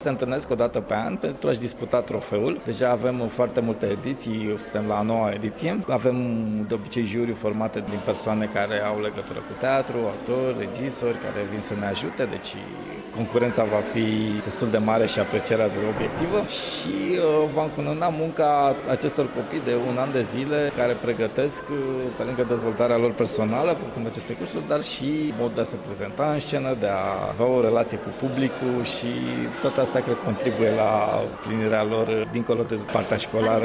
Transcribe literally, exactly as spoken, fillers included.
Se întâlnesc o dată pe an pentru a-și disputa trofeul. Deja avem foarte multe ediții, suntem la a noua ediție. Avem de obicei juriu formate din persoane care au legătură cu teatru, actori, regizori care vin să ne ajute, deci concurența va fi destul de mare și aprecierea de obiectivă și uh, va încununa munca acestor copii de un an de zile care pregătesc, uh, pe lângă dezvoltarea lor personală, făcând aceste cursuri, dar și modul de a se prezenta în scenă, de a avea o relație cu publicul și tot asta cred contribuie la plinirea lor dincolo de partea școlară.